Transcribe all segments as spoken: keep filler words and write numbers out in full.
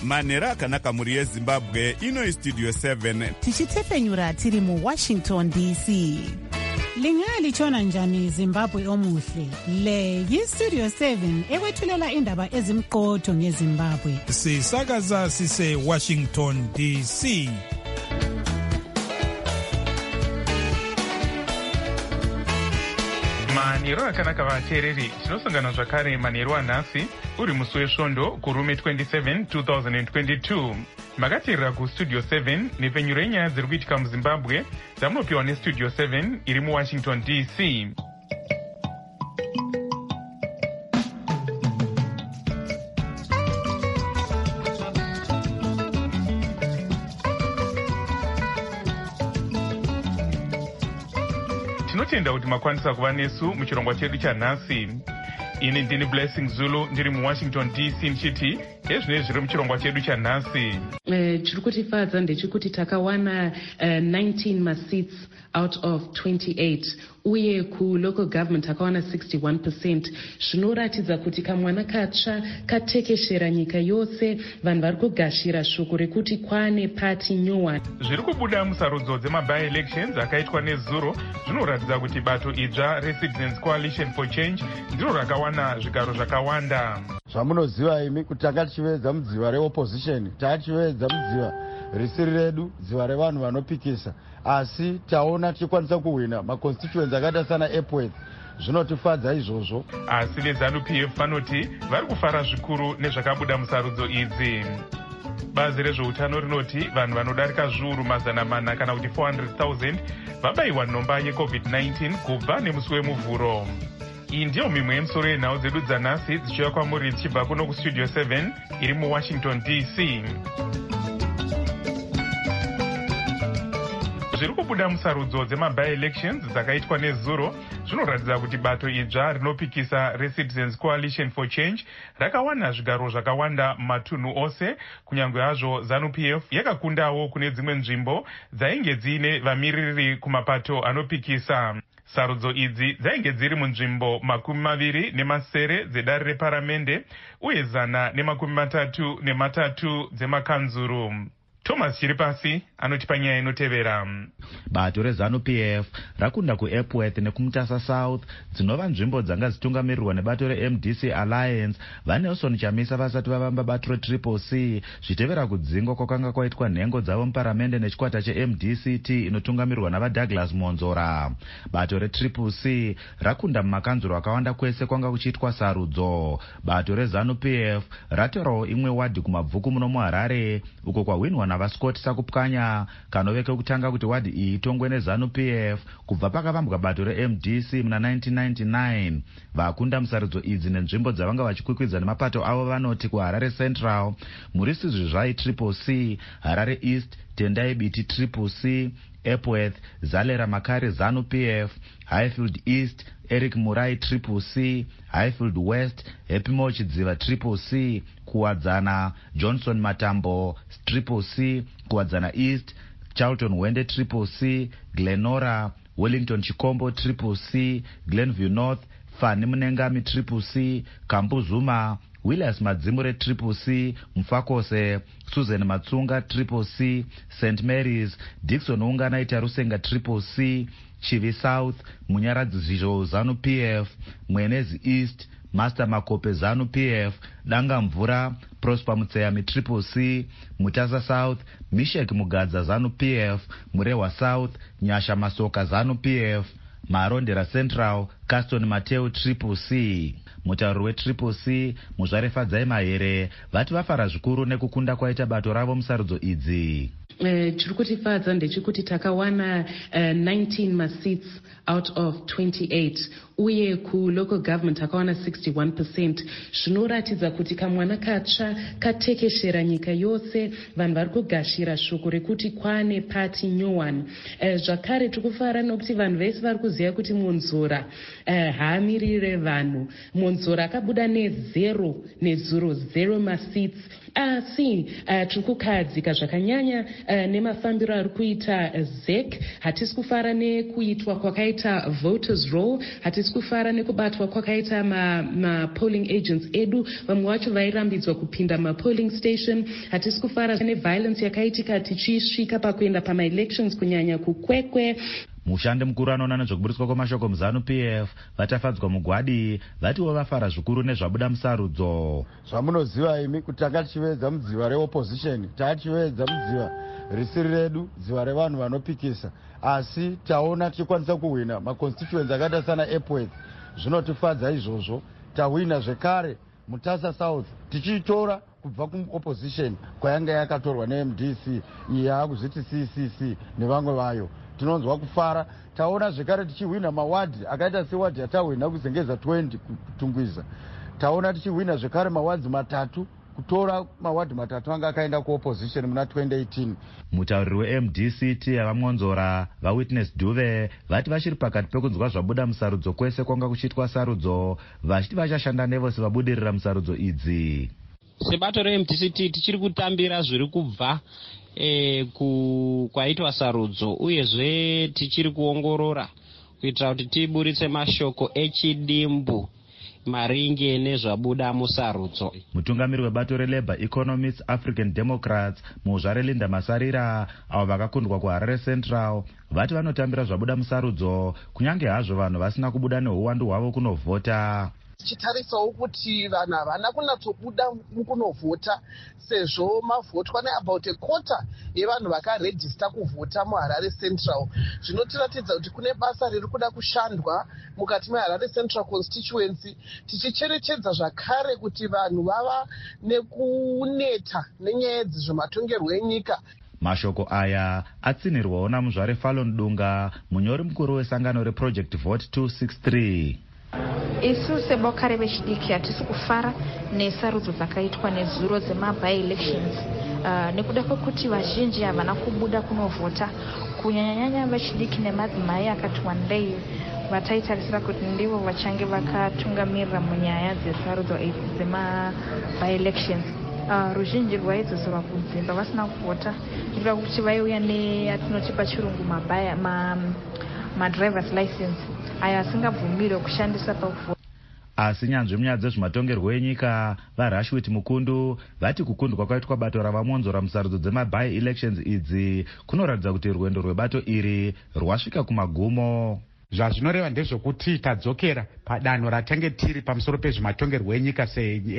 manhero akanaka mhuri yezimbabwe. Ino istudio seven tichitefenyura tiri muwashington D C. Lingalitshona njani Zimbabwe omuhle? Le yistudio seven ekwethulela indaba ezimqotho ngeZimbabwe. Sisakaza sise Washington D C. Manhero akanaka vateereri, tinosangana zvakare manhero anhasi uri musi wesvondo kurume twenty-seven two thousand twenty-two. Makateerera kustudio seven nepfenyuro yenyaya dziri kuitika muZimbabwe dzamunopiwa nestudio seven iri muWashington D C. Tinotenda kuti makwanisa kuva nesu muchirongwa chedu chanhasi. Ini ndini Blessing Zulu ndiri muWashington D C ndichiti ezvinenge zviri muchirongwa chedu chanhasi. Uh, chiri kutifadza ndechekuti takawana uh, nineteen maseats out of twenty-eight uye kulocal government takawana sixty-one percent. Zvinoratidza kuti kamwana katsva katekeshera nyika yose, vanhu vari kugashira shoko rekuti kwane party nyowani. Zviri kubuda musarudzo dzemaby elections akaitwa nezuro zvinoratidza kuti bato idzva reCitizens Coalition for Change ndiro rakawana zvigaro zvakawanda. Zvamunoziva imi kuti tanga tichivedza mudziva reopposition, tachivedza mudziva risiri redu, dziva revanhu vanopikisa, asi taona tichikwanisa kuhwina maconstituency akaita sana Epworth. Zvinotifadza izvozvo. Asi veZANU-P F vanoti vari kufara zvikuru nezvakabuda musarudzo idzi. Bazi rezveutano rinoti vanhu vanodarika zviuru mazana mana kana kuti four hundred thousand vabayiwa nhomba yeCovid nineteen kubva nemusi wemuvhuro. Iyi ndiyo mimwe yemusoro yenhau dzedu dzanhasi dzichiuya kwamuri dzichibva kuno kustudio seven iri muWashington D C. Zviri kubuda musarudzo dzemaby elections dzakaitwa nezuro zvinoratidza kuti bato idzva rinopikisa reCitizens Coalition for Change rakawana zvigaro zvakawanda matunhu ose, kunyange hazvo ZANU-P F yakakundawo kune dzimwe nzvimbo dzainge dziine vamiriri kumapato anopikisa. Sarudzo idzi dzainge dziri munzvimbo makumi maviri nemasere dzedare reparamende uye zana nemakumi matatu nematatu dzemakanzuru. Thomas Chiripasi anotipa nyaya inotevera. Bato reZANU-P F rakunda kuEpworth nekumutasa South dzinova nzvimbo dzanga dzitungamirirwa nebato reM D C Alliance. VaNelson Chamisa vasati vavamba bato reTriple C zvitevera kudzingwa kwakanga kwaitwa nhengo dzavo muparamende nechikwata cheM D C T inotungamirirwa navaDouglas Monzora. Bato reTriple C rakunda mumakanzuro akawanda kwese kwanga kuchiitwa sarudzo. Bato reZANU-P F ratorawo imwe wadhi kumabvuku muno muHarare uko kwahwinwa navaScott Sakupkanya, kanove kekutanga kuti wadhi iyi itongwe neZANU-P F kubva pakavambwa bato reM D C muna nineteen ninety-nine. Vakunda musarudzo idzi nenzvimbo dzavanga vachikwikwidza nemapato avo vanoti kuHarare Central, Murisizvi Zvai Triple C, Harare East, Tendai Biti Triple C, Epworth, Zalera Makare ZANU-P F, Highfield East, Eric Murai Triple C, Highfield West, Epimo Chidziva Triple C, Kuwadzana, Johnson Matambo Triple C, Kuwadzana East, Charlton Wende Triple C, Glenora, Wellington Chikombo Triple C, Glenview North, Fani Munengami Triple C, Kambuzuma, Williams Madzimure Triple C, Mfakose, Susan Matsunga Triple C, Saint Mary's, Dixon Unganaita Rusenga Triple C, Chivi South, Munyaradzi ZANU-P F, Mwenezi East, Master Makope ZANU-P F, Danga Mvura, Prosper Mutseyami Triple C, Mutasa South, Mishek Mugadza ZANU-P F, Murewa South, Nyasha Masoka ZANU-P F, Marondera Central, Caston Mateo Triple C. Mutauri weTriple C Muzvarefadzai Mahere vati vafara zvikuru nekukunda kwaita bato ravo musarudzo idzi. Uh, chiri kutifadza ndechekuti takawana uh, nineteen maseats out of twenty-eight uye kulocal government takawana sixty-one percent. Zvinoratidza kuti kamwana katsva katekeshera nyika yose, vanhu vari kugashira shoko rekuti kwane party nyowani. Uh, zvakare tikufara nokuti vanhu vese vari kuziva kuti Monzora uh, haamirire vanhu. Monzora akabuda nezero nezuro zero maseats asi uh, tiri kukadzika zvakanyanya uh, nemafambiro ari kuita uh, Z E C. Hatisi kufara nekuitwa kwakaita voters roll, hatisi kufara nekubatwa kwakaita ma, ma polling agents edu, vamwe vacho vairambidzwa kupinda ma polling station. Hatisi kufara neviolence yakaitika tichisvika pakuenda pama elections kunyanya kukwekwe. mushandi mukuru anoona nezvekuburiswa kwamashoko muZANU-P F vatafadzwa mugwadi vatiwo vafara zvikuru nezvabuda musarudzo. Zvamunoziva imi kuti tanga tichivedza mudziva reopposition, tachivedza mudziva risiri redu, dziva revanhu vanopikisa, asi taona tichikwanisa kuhwina maconstituency akaita sana Epworth. Zvinotifadza izvozvo. Tahwina zvekare Mutasa South tichitora kubva kuopposition kwayanga yakatorwa ne-M D C iya kuzviti C C C nevamwe vayo. Tinonzwa kufara. Taona zvekare tichihwina mawadi akaita sewadi yatahwina kuzengeza twenty kutungwiza. Taona tichihwina zvekare mawadzi matatu kutora mawadi matatu anga akaenda kuopposition muna twenty eighteen. Mutauriri we-M D C T avamwonzora vaWitness Duve vati vachiri pakati pekunzwa zvabuda musarudzo kwese kwanga kuchiitwa sarudzo, vachiti vachashanda nevose vabudirira musarudzo idzi. Sebato re-M D C T tichiri kutambira zviri kubva e, ku, kwaitwa sarudzo, uyezve tichiri kuongorora kuitira kuti tiburitse mashoko echidimbu maringe nezvabuda musarudzo. Mutungamiri webato reLabour Economists African Democrats muzvare Linda Masarira avo vakakundwa kuHarare Central vati vanotambira zvabuda musarudzo kunyange hazvo vanhu vasina kubuda neuwandu hwavo kunovhota. Tichitarisawo kuti vanhu havana kunatsobuda mukunovhota sezvo mavhotwa neabout a quarter yevanhu vakarejista kuvhota muHarare Central. Zvinotiratidza kuti kune basa riri kuda kushandwa mukati meHarare Central constituency, tichicherechedza zvakare kuti vanhu vava nekuneta nenyaya dzezvematongerwo enyika. Mashoko aya atsinirwawo namuzvare Fallon Dunga, munyori mukuru wesangano reProject Vote two sixty-three. Isu seboka revechidiki hatisi kufara nesarudzo dzakaitwa nezuro dzemaby elections uh, nekuda kwekuti vazhinji havana kubuda kunovhota, kunyanyanyanya vechidiki nemadzimai akati wandei vataitarisira kuti ndivo vachange vakatungamirira munyaya dzesarudzo dzemaby elections. Uh, ruzhinji rwaidzosera kudzimba vasina kuvhota nekuda kuti vaiuya neatinoti pachirungu mabaya ma, ma drivers license aya asingabvumirwe kushandisa pakuvhota. Asi nyanzvi munyaya dzezvematongerwo enyika vaRashwit Mukundu vati kukundwa kwaitwa bato ravamwonzora musarudzo dzemaby elections idzi kunoratidza kuti rwendo rwebato iri rwasvika kumagumo. Zvazvinoreva ndezvokuti tadzokera padanho ratange tiri pamusoro pezvematongerwo enyika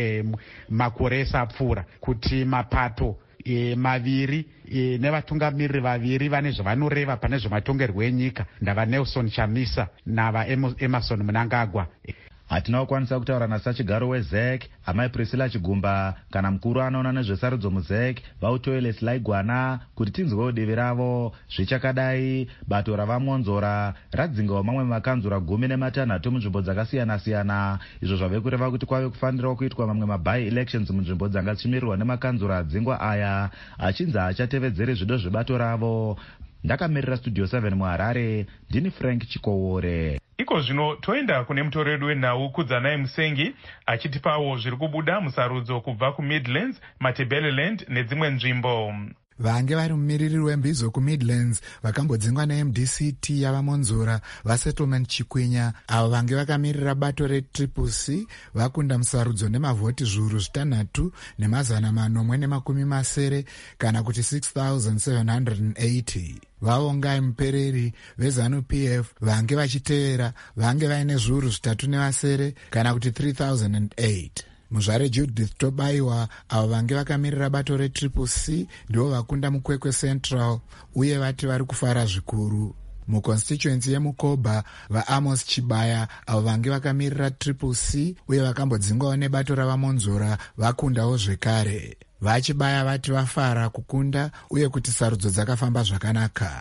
semakore esapfuura, kuti mapato E, maviri e, nevatungamiriri vaviri vane zvavanoreva pane zvematongerwo enyika, ndava Nelson Chamisa nava Emerson Mnangagwa. Hatina kukwanisa kutaura nasachigaro weZ E C amai Priscilla Chigumba kana mukuru anoona nezvesarudzo muZ E C vautoiles Laigwana kuti tinzwewo divi ravo. Zvichakadai bato ravamwonzora radzingawo mamwe makanzura gumi nematanhatu munzvimbo dzakasiyana-siyana, izvo zvave kureva kuti kwave kufanirawo kuitwa mamwe maby elections munzvimbo dzanga dzichimirirwa nemakanzura adzingwa aya achinzi achatevedzere zvido zvebato ravo. Ndakamirira Studio seven muHarare, ndini Frank Chikowore. Iko zvino toenda kune mutoredu wenhau Kudzanai Musengi achitipawo zviri kubuda musarudzo kubva kuMidlands, Matabeleland nedzimwe nzvimbo. Vange vari mumiriri wembizo kuMidlands vakambodzingwa ne-M D C T yavamonzora vaSettlement Chikwenya, avo vange vakamirira bato reTriple C vakunda musarudzo nemavhoti zviuru zvitanhatu nemazana manomwe nemakumi masere kana kuti six thousand seven hundred eighty. Vaongai mupereri veZANU-P F vange vachitevera vange vaine zviuru zvitatu nevasere kana kuti three thousand eight. Muzvare Judith Tobaiwa avo vange vakamirira bato reTriple C ndivo vakunda mukwekwe Central uye vati vari kufara zvikuru. Muconstituency yeMukoba vaAmos Chibaya avo vange vakamirira Triple C uye vakambodzingwawo nebato ravamonzora vakundawo zvekare. VaChibaya vati vafara kukunda uye kuti sarudzo dzakafamba zvakanaka.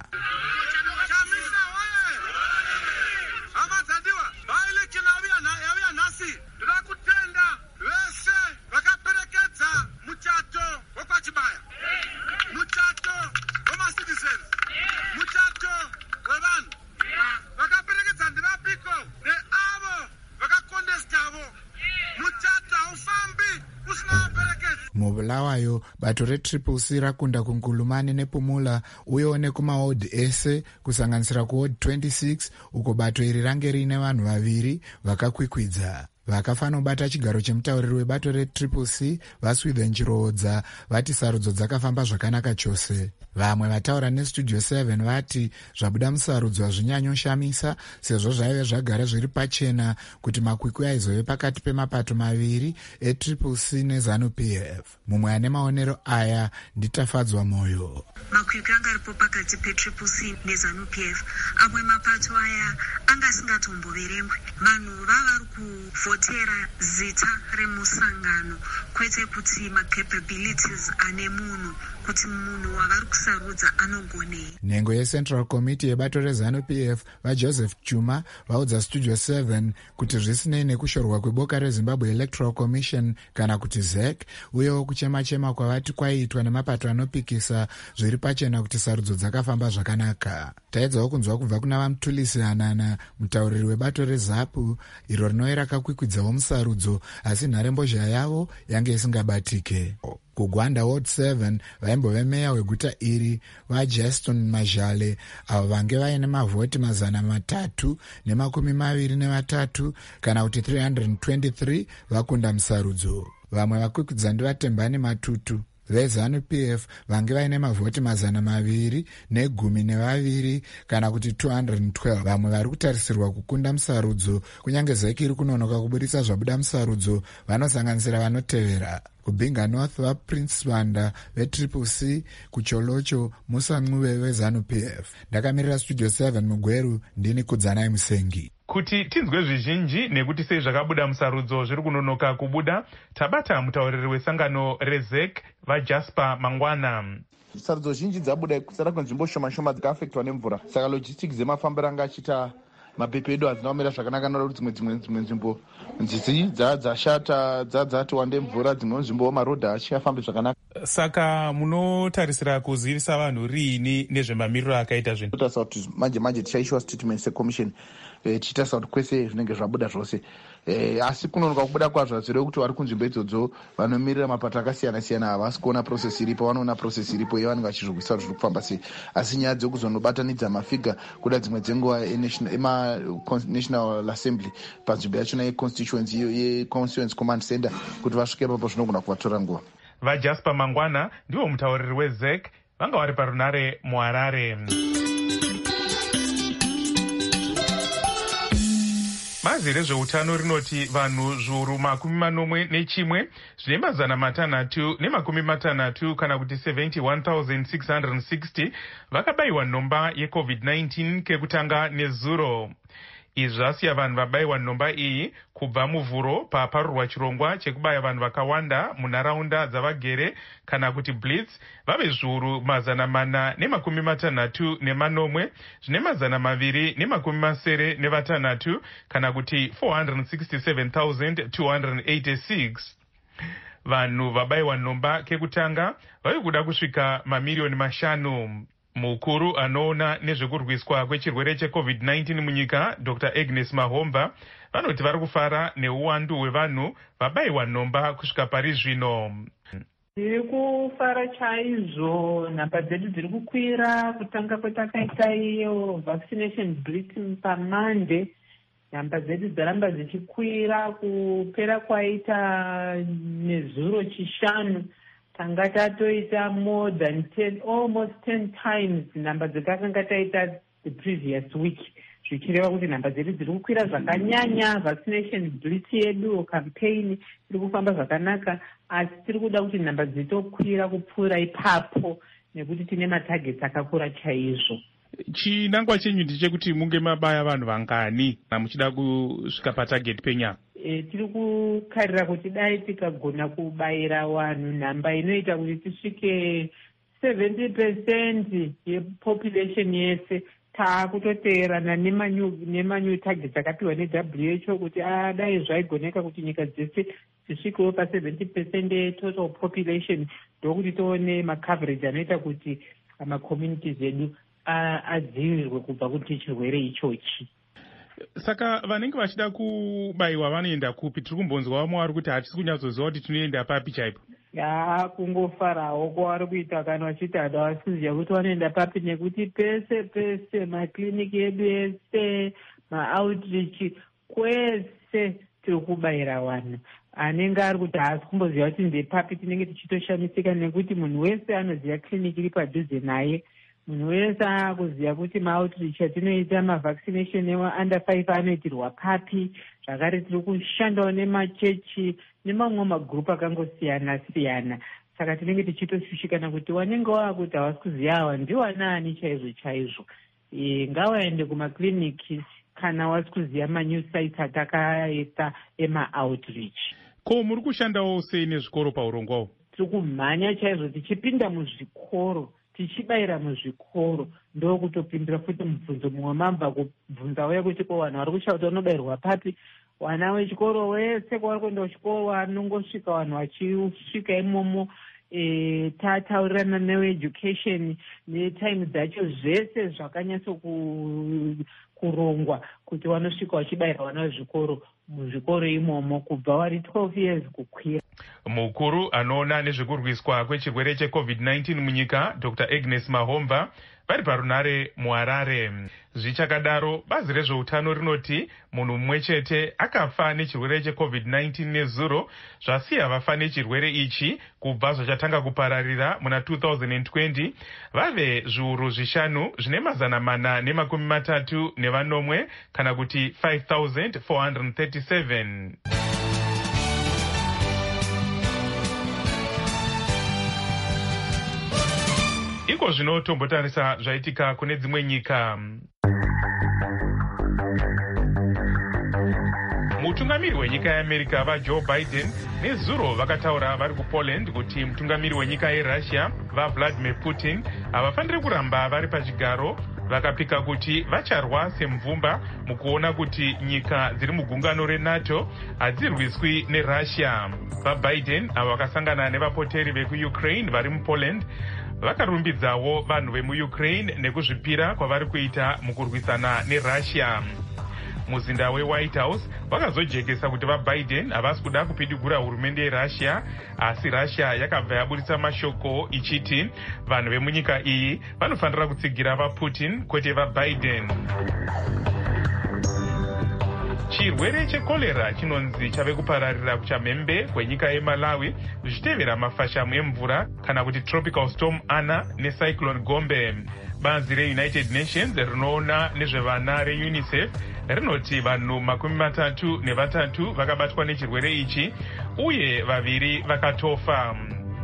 mubulawayo bato retriple c rakunda kungulumani nepumula uyewo nekumahodhi ese kusanganisira kuhodhi twenty-six uko bato iri range riine vanhu vaviri vakakwikwidza. Vakafanobata chigaro chemutauriri webato retriple c vaswithen chiroodza vati sarudzo dzakafamba zvakanaka chose. Vamwe vataura nestudio seven vati zvabuda musarudzo hazvinyanyoshamisa sezvo zvaive zvagara zviri pachena kuti makwikwi aizove pakati pemapato maviri etriple c nezanu-p f. Mumwe ane maonero aya nditafadzwa moyo. Makwikwi anga aripo pakati petriple c nezanu-p f. Amwe mapato aya anga asingatomboverengwe. Vanhu vava vari kuvhotera zita remusangano kwete kuti macapabilities ane munhu kuti munhu wavari kusarudza anogonei. Nhengo yeCentral Committee yebato rezanu-p f vaJoseph Chuma vaudza Studio seven kuti zvisinei nekushorwa kweboka reZimbabwe Electoral Commission kana kuti Z E C uyewo kuchema-chema kwavati kwaiitwa nemapato anopikisa zviri pachena kuti sarudzo dzakafamba zvakanaka. Taedzawo kunzwa kubva kuna vaMutulisi Hanana, mutauriri webato reZAPU, iro rinove rakakwikwidzao musarudzo asi nharembozha yavo yange isingabatike. Kugwanda Ward seven vaimbove meya weguta iri vaJaston Majale avo vange vaine mavhoti mazana matatu nemakumi maviri nevatatu kana kuti three hundred twenty-three vakunda musarudzo. Vamwe vakwikwidzwa ndivatembani Matutu vezanu-p f vange vaine mavhoti mazana maviri negumi nevaviri kana kuti two hundred twelve. Vamwe vari kutarisirwa kukunda musarudzo kunyange Z E C iri kunonoka kubudisa zvabuda musarudzo vanosanganisira vanotevera: kubinga North vaPrince Vanda vetriple c, kucholocho Musa Ncube vezanu-p f. Ndakamirira Studio seven mugweru, ndini Kudzanai Musengi. Kuti tinzwe zvizhinji nekuti sei zvakabuda musarudzo zviri kunonoka kubuda, tabata mutauriri wesangano reZ E C vaJasper Mangwana. Sarudzo zhinji dzabuda kusara kwenzvimbo shoma shoma dzakaafektwa nemvura, saka logistics dzemafambiro anga achiita mapepe edu hadzina kumira zvakanaka nokuti dzimwe dzimwe dzimwe nzvimbo nzizi dzadzashata dzadzati wande mvura, dzimwe nzvimbo marodha achiyafambi zvakanaka. Saka munotarisira kuzivisa vanhu riini nezvemamiriro akaita zvinhu? Totarisa kuti manje manje tichaishiwa statement secommission tichitarisa kuti kwese zvinenge zvabuda zvose. Eh, asi kunonoka kubuda kwazvo zvireve kuti vari kunzvimbo idzodzo vanomirira mapato akasiyana siyana havasi kuona process iripo, vanoona process iripo yevanenge vachizvogwisa kuti zviri kufamba sei. Asi nyaya dzekuzonobatanidza mafiga kuda dzimwe dzenguva emaNational Assembly panzvimbo yachona yeconstituency yeconstituency command center kuti vasvike papo zvinogona kuvatora nguva. VaJasper Mangwana ndivo mutauriri weZ E C vanga vari parunare muHarare. Bazi rezveutano rinoti vanhu zviuru makumi manomwe nechimwe zvine mazana matanhatu nemakumi matanhatu kana kuti seventy-one thousand six hundred sixty vakabayiwa nhomba yecovid nineteen kekutanga nezuro. Izvi zvasiya vanhu vabayiwa nhomba iyi kubva muvhuro paparurwa chirongwa chekubaya vanhu vakawanda munharaunda dzavagere kana kuti blitz vave zviuru mazana mana nemakumi matanhatu nemanomwe zvine mazana maviri nemakumi masere nevatanhatu kana kuti four hundred sixty-seven thousand two hundred eighty-six. Vanhu vabayiwa nhomba kekutanga vave kuda kusvika mamiriyoni mashanu. Mukuru anoona nezvekurwiswa kwechirwere checovid nineteen munyika Doctor Agnes Mahomba vanoti vari kufara neuwandu hwevanhu vabayiwa nhomba kusvika pari zvino. Tiri kufara chaizvo, nhamba dzedu dziri kukwira. Kutanga kwetakaita iyo vaccination bulletin paMonday, nhamba dzedu dzaramba dzichikwira. Kupera kwaita nezuro chishanu tanga tatoita more than ten, almost ten times nhamba dzetakanga taita the previous week, zvichireva kuti nhamba dzedu dziri kukwira zvakanyanya. Vaccination bulletin yedu campaign iri kufamba zvakanaka, asi tiri kuda kuti nhamba dzitokwira kupfuura ipapo nekuti tine matargets akakura chaizvo. Chinangwa chenyu ndechekuti munge mabaya vanhu vangani muchida kusvika patarget penyama? E, tiri kukarira kuti dai tikagona kubayira vanhu nhamba inoita kuti tisvike seventy percent yepopulation yese. Taakutoteerana nemanyu targets akapiwa neW H O kuti dai zvaigoneka kuti nyika dzese dzisvikewo pa seventy percent yetotal population, ndokuti tione macoverage anoita kuti macommunities edu adzivirirwe kubva kuti chirwere ichochi. Saka vanenge vachida kubayiwa vanoenda kupi? Tiri kumbonzwa vamwe vari kuti hatisi kunyatsoziva kuti tinoenda papi chaipo. yaakungofarawo kwavari kuita kana vachiti hada vasi kuziva kuti vanoenda papi, nekuti pese pese makliniki edu ese maoutreach kwese tiri kubayira vanhu. Anenge ari kuti haasi kumboziva kuti ndepapi tinenge tichitoshamisika, nekuti munhu wese anoziva kliniki iri padhuze naye. Munhu wese akuziva kuti maoutreach atinoita mavaccination evaunda five anoitirwa papi. Zvakare tiri kushandawo nemachechi nemamwe magrupu akangosiyana siyana. Saka tinenge tichitoshushikana kuti wanenge waakuti havasi kuziva ava ndiwanaani chaizvo chaizvo. E, ngavaende kumakliniki kana wasi kuziva manew sites atakaita ema-outreach. Ko muri kushandawo sei nezvikoro paurongwawo? Tiri kumhanya chaizvo tichipinda muzvikoro, tichibayira muzvikoro, ndokutopindira futi mubvunzo mumwe mambva kubvunza uye kuti ko vanhu vari kushauta unobayirwa papi. Vana vechikoro wese kwavari kuenda kuchikoro vanongosvika vanhu vachisvika imomo. E, tataurirana neveeducation netime dzacho zvese zvakanyatso kurongwa kuti vanosvika vachibayira vana vezvikoro muzvikoro imomo kubva vari twelve years kukwira. Mukuru anoona nezvekurwiswa kwechirwere checovid nineteen munyika Dr Agnes Mahomba vari parunare muHarare. Zvichakadaro, bazi rezveutano rinoti munhu mumwe chete akafa nechirwere checovid nineteen nezuro, zvasiya vafa nechirwere ichi kubva zvachatanga kupararira muna two thousand twenty vave zviuru zvishanu zvine mazana mana nemakumi matatu nevanomwe kana kuti five thousand four hundred thirty-seven. Iko zvino tombotarisa zvaitika kune dzimwe nyika. Mutungamiri wenyika yeAmerica vaJoe Biden nezuro vakataura vari kuPoland kuti mutungamiri wenyika yeRussia vaVladimir Putin havafaniri kuramba vari pachigaro, vakapika kuti vacharwa semvumba mukuona kuti nyika dziri mugungano reNATO hadzirwiswi neRussia. VaBiden avo vakasangana nevapoteri vekuUkraine vari muPoland vakarumbidzawo vanhu vemuUkraine nekuzvipira kwavari kuita mukurwisana neRussia. Muzinda weWhite House vakazojekesa kuti vaBiden havasi kuda kupidigura hurumende yeRussia, asi Russia yakabva yaburitsa mashoko ichiti vanhu vemunyika iyi vanofanira kutsigira vaPutin kwete vaBiden. Chirwere chekolera chinonzi chave kupararira kuchamhembe kwenyika yeMalawi zvichitevera mafashamu emvura kana kuti tropical storm Ana necyclone Gombe. Bazi reUnited Nations rinoona nezvevana reUnicef rinoti vanhu makumi matatu nevatatu vakabatwa nechirwere ichi uye vaviri vakatofa.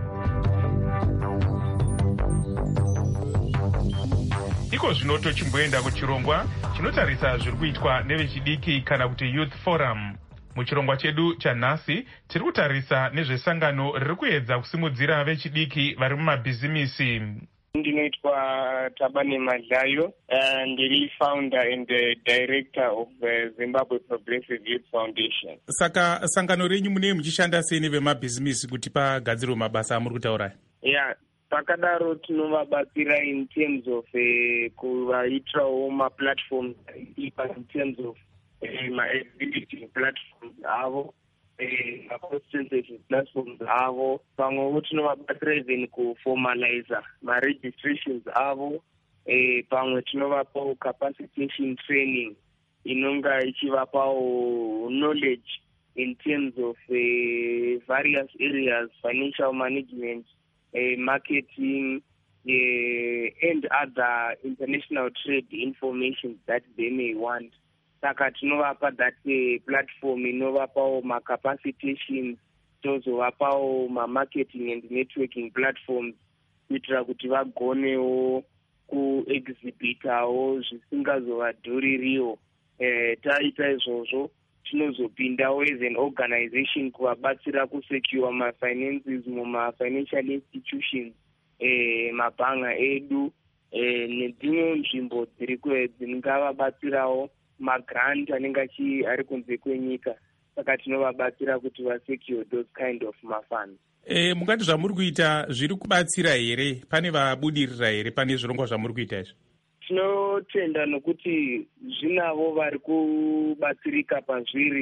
Iko zvino tochimboenda kuchirongwa chinotarisa zviri kuitwa nevechidiki kana kuti Youth Forum. Muchirongwa chedu chanhasi tiri kutarisa nezvesangano riri kuedza kusimudzira vechidiki vari mumabhizimisi. Ndinoitwa Tabane Madlayo, uh, ndiri founder and uh, director of the Zimbabwe Progressive Youth Foundation. Saka sangano renyu munei muchishanda sei nevemabhizimisi kuti pagadzirwe mabasa amuri kutaura? Yeah, pakadaro tinovabatsira in terms of uh, kuvaitirawo maplatforms in terms of uh, ma-exhibiting platforms avo. Ma-consensus platforms avo, pamwewo tinovabatsira even kuformaliza ma-registrations avo, eh, pamwe tinovapawo capacitation training inonga ichivapawo knowledge in terms of uh, various areas, financial management, uh, marketing, uh, and other international trade information that they may want. Saka tinovapa that uh, platform inovapawo ma-capacitations, tozovapawo ma-marketing and networking platforms kuitira kuti vagonewo kuexhibitawo zvisingazovadhuririwo. Eh, taita izvozvo tinozopindawo as an organization kuvabatsira kusecure ma-finances muma-financial institutions, eh, mabhanga edu, eh, nedzimwe nzvimbo dziri dzingavabatsirawo magrant anenge ari kunze kwenyika. Saka tinovabatsira kuti vasecure those kind of mafunds. E, mungati zvamuri kuita zviri kubatsira here? Pane vabudirira here pane zvirongwa zvamuri kuita izvo? Tinotenda nokuti zvinavo vari kubatsirika pazviri.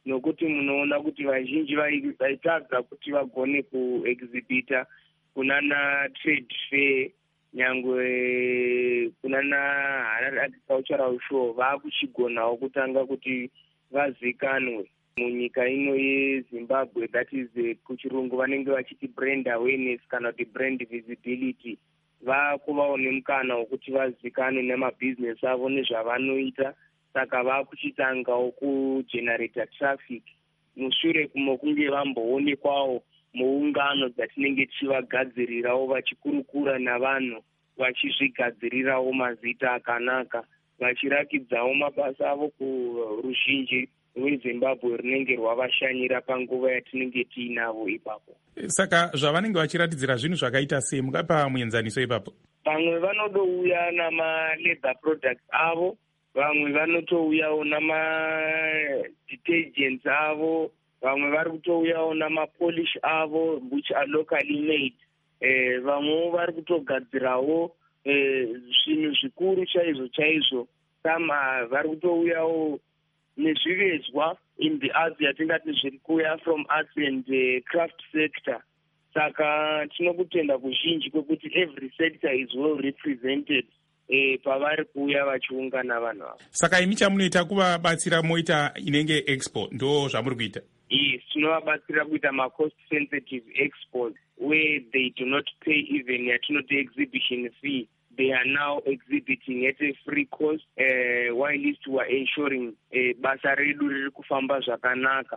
nokuti munoona kuti vazhinji vaitadza kuti vagone kuexhibita kunana trade fair nyangwe kunana Harare Agricultural Show vakuchigonawo kutanga kuti vazikanwe munyika ino yeZimbabwe, that is uh, kuchirungu vanenge vachiti brand awareness kana kuti brand visibility. Vakuvawo nemukana wekuti vazikanwe nemabhizinesi avo nezvavanoita, saka vakuchitangawo kugenerata traffic mushure kumokunge vamboonekwawo muungano dzatinenge tichivagadzirirawo vachikurukura navanhu vachizvigadzirirawo mazita akanaka vachirakidzawo mabasa avo kuruzhinji rweZimbabwe runenge rwavashanyira panguva yatinenge tiinavo ipapo. Saka zvavanenge vachiratidzira zvinhu zvakaita sei, mungapa muenzaniso ipapo? Vamwe vanodouya nama-leather products avo, vamwe vanotouyawo nama-detergents avo, vamwe vari kutouyawo nama-polish avo which are locally made. Eh, vamwe vari kutogadzirawo eh, zvinhu zvikuru chaizvo chaizvo. Sama vari kutouyawo nezvivezwa in the arts yatingati zviri kuuya from arts and uh, craft sector. Saka tinokutenda kuzhinji kwekuti every sector is well represented eh, pavari kuuya vachiungana vanhu avo. Saka imi chamunoita kuvabatsira moita inenge expo ndo zvamuri kuita? Yes, tinovabatsira kuita ma-cost sensitive expos where they do not pay even yatinoti exhibition fee. They are now exhibiting at a free cost uh, while we are ensuring uh, basa redu riri kufamba zvakanaka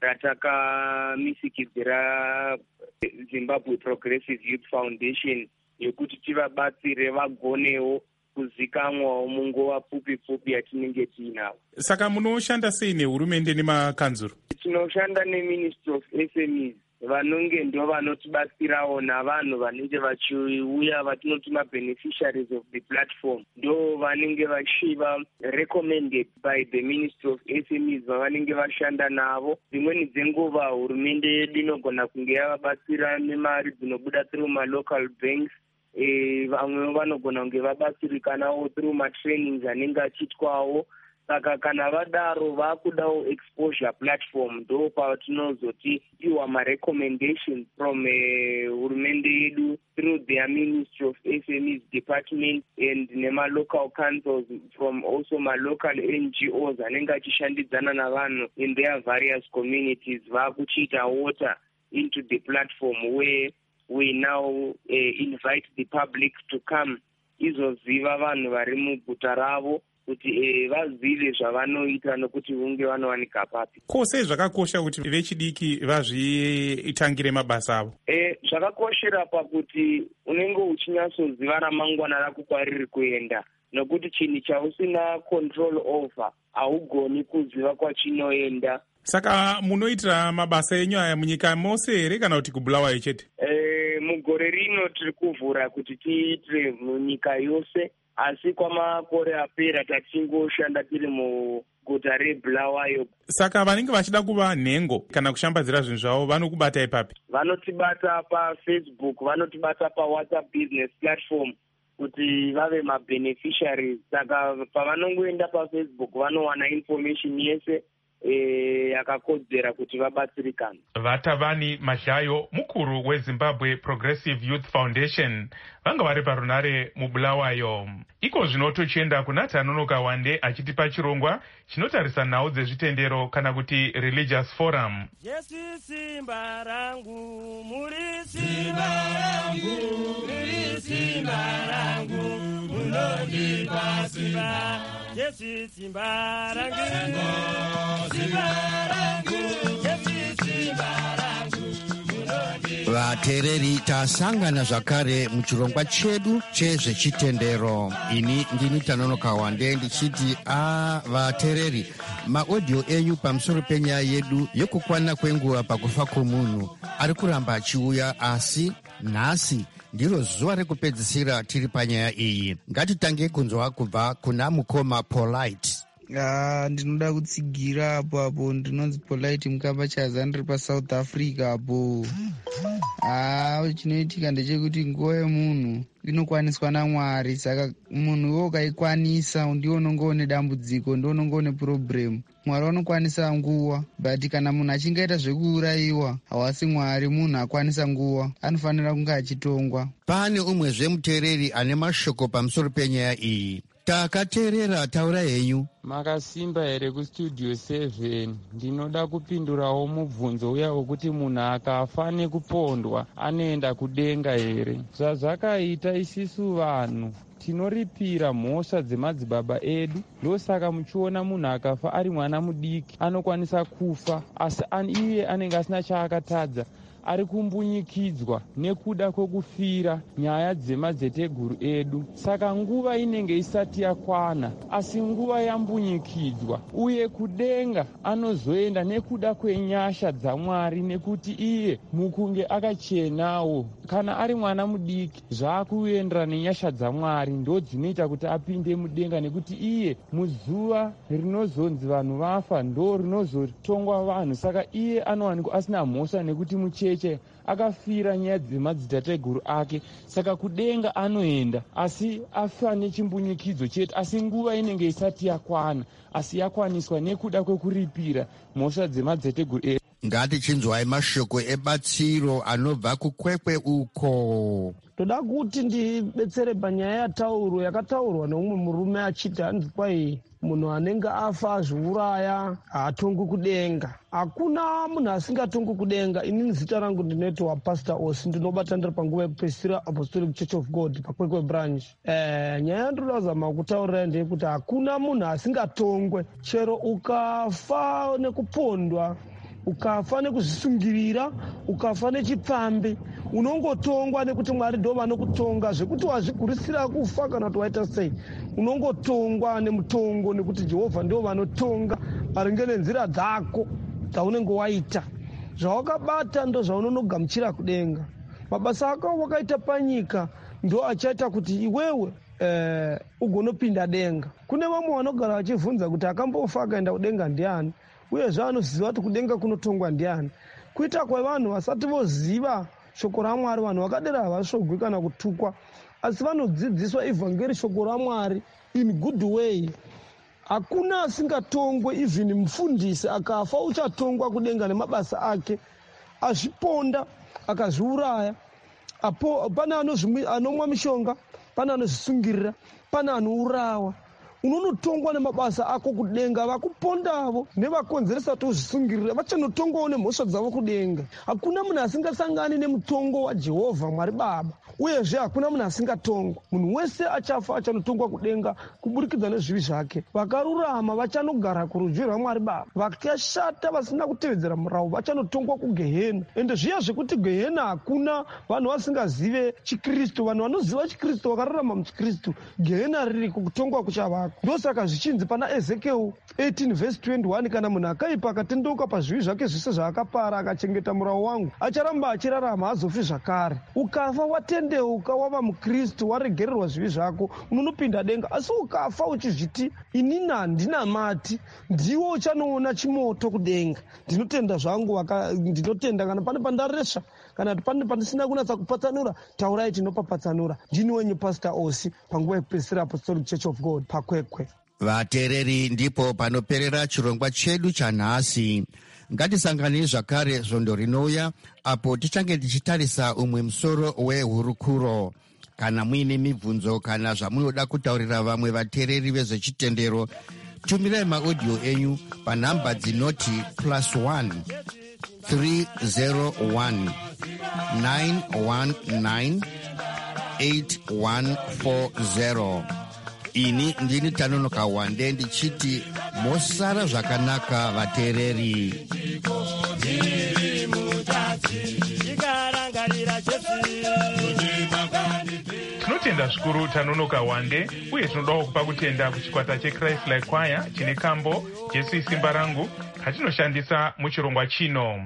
ratakamisikidhira Zimbabwe Progressive Youth Foundation yekuti tivabatsire vagonewo kuzikamwawo munguva pfupi pfupi yatinenge tiinavo. Saka munoshanda sei nehurumende nemakanzuru? Tinoshanda neMinistry of S M Es vanonge ndo vanotibatsirawo navanhu vanenge vachiuya vatinoti ma-beneficiaries of the platform ndo vanenge vachiva recommended by the Ministry of S M Es vavanenge vashanda navo. Dzimweni dzenguva hurumende yedu inogona kunge yavabatsira nemari dzinobuda through ma-local banks. Vamwe vanogona kunge vabatsirikanawo through ma-trainings anenge achiitwawo. Saka kana vadaro vakudawo exposure platform ndo patinozoti iwa ma-recommendations from hurumende uh, yedu through their Ministry of S M Es department and nema-local councils from also ma-local N G Os anenge achishandidzana navanhu in their various communities vakuchiita water into the platform where we now uh, invite the public to come izoziva vanhu vari muguta ravo kuti vazive zvavanoita nokuti hunge vanowanika papi. Ko sei zvakakosha kuti vechidiki vazvitangire mabasa avo? Eh, zvakakoshera pakuti unenge uchinyatsoziva ramangwana rako kwariri kuenda, nokuti chinhu chausina control over haugoni kuziva kwachinoenda. Saka munoitira mabasa enyu aya munyika mose here kana kuti kuBulawayo chete? Eh, mugore rino tiri kuvhura kuti tiitire munyika yose, asi kwamakore apera tatingoshanda tiri muguta reBulawayo. Saka vanenge vachida kuva nhengo kana kushambadzira zvinhu zvavo vanokubata ipapi? Vanotibata paFacebook, vanotibata paWhatsApp business platform kuti vave ma-beneficiaries. Saka pavanongoenda paFacebook vanowana information yese yakakodzera kuti vabatsirikane. Vatavani Mahlayo, mukuru weZimbabwe Progressive Youth Foundation, vanga vari parunare muBulawayo. Iko zvino tochienda kuna Tanonoka Wande achitipa chirongwa chinotarisa nhau dzezvitendero kana kuti religious forum. Jesu simba rangu, muri simba rangu, muri simba rangu, munondipa simba. Jesu simba rangu, simba rangu, Jesu simba rangu. Vateereri, tasangana zvakare muchirongwa chedu chezvechitendero. Ini ndini Tanonoka Wande ndichiti a vateereri, maaudio enyu pamusoro penyaya yedu yokukwana kwenguva pakufa kwomunhu ari kuramba achiuya, asi nhasi ndiro zuva rekupedzisira tiri panyaya iyi. Ngatitange kunzwa kubva kuna mukoma Polite. Ah, ndinoda kutsigira apo apo. Ndinonzi Polite Mukamba-Chaza, ndiri paSouth Africa apo. Ah, chinoitika ndechekuti nguva yemunhu inokwaniswa naMwari, saka munhu wo ukaikwanisa ndiwo unonga une dambudziko, ndiwo unonga une problem. Mwari anokwanisa nguva, but kana munhu achingaita zvekuurayiwa hawasi Mwari, munhu akwanisa nguva, anofanira kunge achitongwa. Pane umwezve muteereri ane mashoko pamusoro penyaya iyi. Takateerera, taura henyu. Makasimba here kustudio seven. Ndinoda kupindurawo mubvunzo uya wekuti munhu akafa nekupondwa anoenda kudenga here. Zvazvakaita isisu vanhu tinoripira mhosva dzemadzibaba edu, ndosaka muchiona munhu akafa ari mwana mudiki anokwanisa kufa, asi iye anenge asina chaakatadza, ari kumbunyikidzwa nekuda kwekufira nyaya dzemadziteteguru edu. Saka nguva inenge isati yakwana, asi nguva yambunyikidzwa, uye kudenga anozoenda nekuda kwenyasha dzaMwari, nekuti iye mukunge akachenawo. Kana ari mwana mudiki, zvaakuendera nenyasha dzaMwari ndo dzinoita kuti apinde mudenga, nekuti iye muzuva rinozonzi vanhu vafa ndo rinozotongwa vanhu. Saka iye anowanikwa asina mhosva nekuti muche akafira nyaya dzemadzitateguru ake, saka kudenga anoenda, asi afa nechimbunyikidzo chete, asi nguva inenge isati yakwana, asi yakwaniswa nekuda kwekuripira mhosva dzemadzitateguru edu. Ngatichinzwai mashoko ebatsiro anobva kukwekwe uko. Toda kuti ndibetsere panyaya yatauro yakataurwa neumwe murume achiti hanzi kwai munhu anenge afa azviuraya haatongwi kudenga. Hakuna munhu asingatongwi kudenga. Inini zita rangu ndinoti waPastor Osi, ndinobata ndiri panguva yekupedzisira Apostolic Church of God pakwekwe branch. Eh, nyaya yandinoda kuzama kutaurira ndeyekuti hakuna munhu asingatongwe, chero ukafa nekupondwa, ukafa nekuzvisungirira, ukafa nechipfambi, unongotongwa nekuti Mwari ndo vanokutonga, zvekuti wazvigurisira kufa kana kuti waita sei, unongotongwa nemutongo, nekuti Jehovha ndo vanotonga maringe nenzira dzako dzaunenge waita. Zvawakabata ndo zvaunonogamuchira kudenga. Mabasa ako wakaita panyika ndo achaita kuti iwewe eh, ugonopinda denga. Kune vamwe vanogara vachivhunza kuti akambofa akaenda kudenga ndiani, uye zvanoziva kuti kudenga kunotongwa ndiani. Kuita kwevanhu vasati voziva shoko raMwari, vanhu vakadera havashogwi kana kutukwa, asi vanodzidziswa ivhangeri shoko raMwari in good way. Hakuna asingatongwe, even mufundisi akafa uchatongwa kudenga nemabasa ake, azviponda akazviuraya. Apo pana anomwa mishonga, pana anozvisungirira, pana anourawa. Unonotongwa nemabasa ako kudenga. Vakupondavo nevakonzeresa kuti uzvisungirira vachanotongwawo nemhosva dzavo kudenga. Hakuna munhu asingasangani nemutongo waJehovha Mwari Baba, uyezve hakuna munhu asingatongwa. Munhu wese achafa achanotongwa kudenga kuburikidza nezvivi zvake. Vakarurama vachanogara kurudyi rwaMwari Baba, vakashata vasina kutevedzera murau vachanotongwa kugehena. Ende zviya zvekuti gehena hakuna vanhu vasingazive chiKristu, vanhu vanoziva chiKristu vakararama muchiKristu, gehena ririko, kutongwa kuchavako. Ndosaka zvichinzi pana Ezekiel eighteen verse twenty-one, kana munhu akaipa akatendeuka pazvivi zvake zvise zvaakapara akachengeta murau wangu, acharamba achirarama, hazofi zvakare. Ukafa watendeuka wava muKristu, waregererwa zvivi zvako, unonopinda denga. Asi ukafa uchizviti inini handinamati, ndiwo uchanoona chimoto kudenga. Ndinotenda zvangu, ndinotenda kana pane pandaresha, kana pane pandisina kunatsa kupatsanura, taurai tinopapatsanura. Ndini wenyu Pastor Osi, panguva yekupedzisira Apostolic Church of God pakwekwe. Vateereri, ndipo panoperera chirongwa chedu chanhasi. Ngatisanganei zvakare svondo rinouya, apo tichange tichitarisa umwe musoro wehurukuro. Kana muine mibvunzo kana zvamunoda kutaurira vamwe vateereri vezvechitendero, tumirai maaudio enyu panhamba dzinoti plus one three zero one nine one nine eight one four zero. Ini ndini Tanonoka Wande ndichiti mosara zvakanaka vateereri. Tinotenda zvikuru Tanonoka Wande, uye tinodawo kupa kutenda kuchikwata cheChrist Like Choir chine kambo Jesu isimba rangu katinoshandisa muchirongwa chino.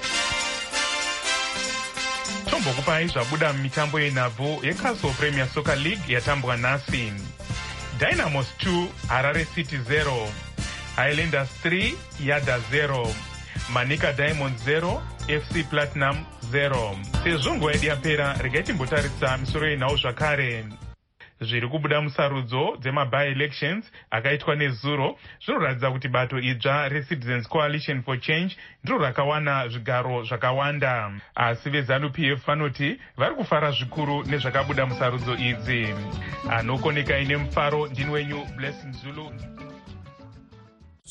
Tombokupai zvabuda mumitambo yenhabvu yeCastle Premier Soccer League yatambwa nhasi. Dynamos two Harare City zero, Highlanders three Yada zero, Manika Diamond zero, F C Platinum zero. Sezvo nguva yedu yapera, regai timbotaritsa misoro yenhau zvakare. Zviri kubuda musarudzo dzema-by-elections akaitwa nezuro zvinoratidza kuti bato idzva reCitizens Coalition for Change ndiro rakawana zvigaro zvakawanda. Asi veZANU-P F vanoti vari kufara zvikuru nezvakabuda musarudzo idzi. Anokoneka ine mufaro ndini wenyu Blessing Zulu.